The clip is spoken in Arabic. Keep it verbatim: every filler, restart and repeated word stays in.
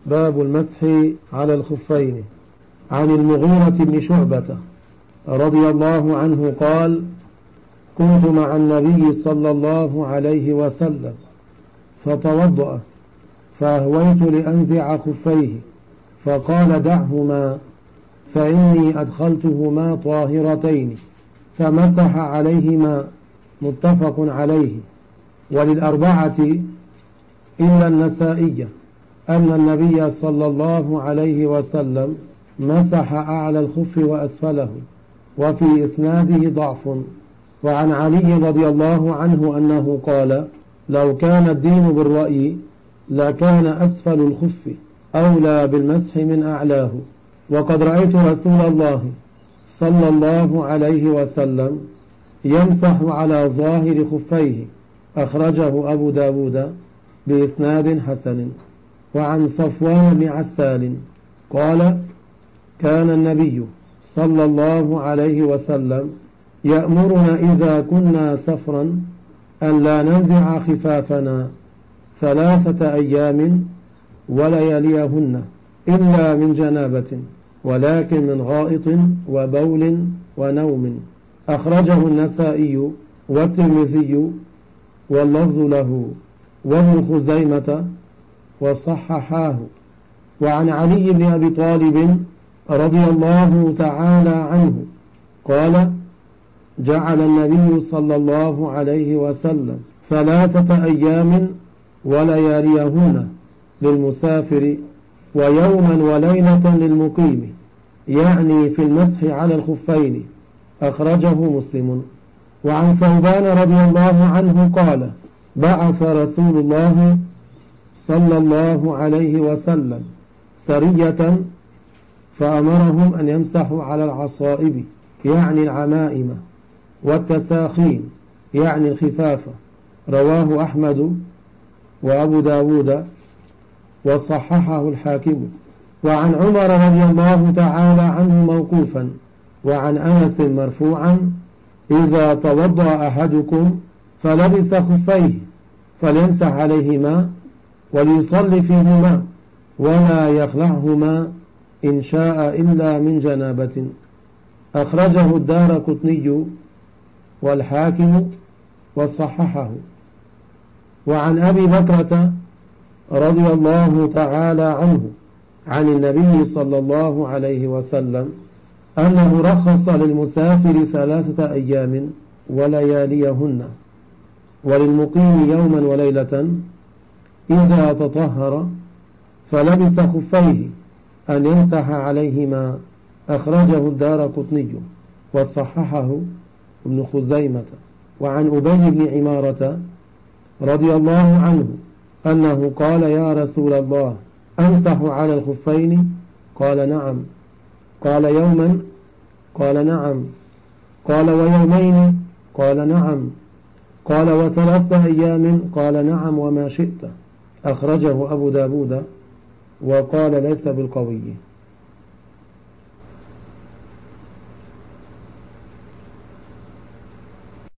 باب المسح على الخفين. عن المغيرة بن شعبة رضي الله عنه قال: كنت مع النبي صلى الله عليه وسلم فتوضأ فأهويت لأنزع خفيه فقال: دعهما فإني أدخلتهما طاهرتين، فمسح عليهما. متفق عليه. وللأربعة إلا النسائية أن النبي صلى الله عليه وسلم مسح أعلى الخف وأسفله، وفي إسناده ضعف. وعن علي رضي الله عنه أنه قال: لو كان الدين بالرأي لكان أسفل الخف أولى بالمسح من أعلاه. وقد رأيت رسول الله صلى الله عليه وسلم يمسح على ظاهر خفيه، أخرجه أبو داود بإسناد حسن. وعن صفوان بن عسال قال: كان النبي صلى الله عليه وسلم يأمرنا إذا كنا سفرا أن لا ننزع خفافنا ثلاثة أيام ولياليهن إلا من جنابة، ولكن من غائط وبول ونوم. أخرجه النسائي والترمذي واللفظ له وابن خزيمة وصححاه. وعن علي بن أبي طالب رضي الله تعالى عنه قال: جعل النبي صلى الله عليه وسلم ثلاثة أيام ولياليهن للمسافر ويوما وليلة للمقيم، يعني في المسح على الخفين. أخرجه مسلم. وعن ثوبان رضي الله عنه قال: بعث رسول الله صلى الله عليه وسلم سرية فأمرهم أن يمسحوا على العصائب، يعني العمائم، والتساخين، يعني الخفافة. رواه أحمد وأبو داود وصححه الحاكم. وعن عمر رضي الله تعالى عنه موقوفا، وعن أنس مرفوعا: إذا توضأ أحدكم فلبس خفيه فليمسح عليهما وليصلي فيهما ولا يخلعهما إن شاء إلا من جنابة. أخرجه الدارقطني والحاكم وصححه. وعن أبي بكرة رضي الله تعالى عنه عن النبي صلى الله عليه وسلم أنه رخص للمسافر ثلاثة أيام ولياليهن، وللمقيم يوما وليلة إذا تطهر فلبس خفيه أن يمسح عليهما. أخرجه الدارقطني وصححه ابن خزيمة. وعن أبي بن عمارة رضي الله عنه أنه قال: يا رسول الله، أمسح على الخفين؟ قال: نعم. قال: يوما؟ قال: نعم. قال: ويومين؟ قال: نعم. قال: وثلاثة أيام؟ قال: نعم، وما شئت. أخرجه أبو داود وقال: ليس بالقوي.